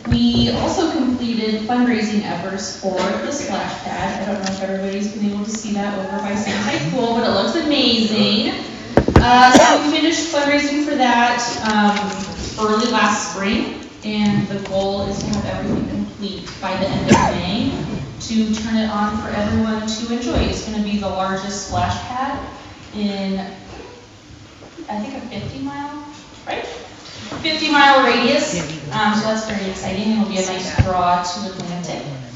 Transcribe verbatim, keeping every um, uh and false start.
We also completed fundraising efforts for the splash pad. I don't know if everybody's been able to see that over by Saint High School, but it looks amazing. Uh, so we finished fundraising for that um, early last spring, and the goal is to have everything complete by the end of May to turn it on for everyone to enjoy. It's going to be the largest splash pad in, I think, a fifty mile, right? fifty mile radius, um, so that's very exciting, and it'll be a nice draw to Atlantic.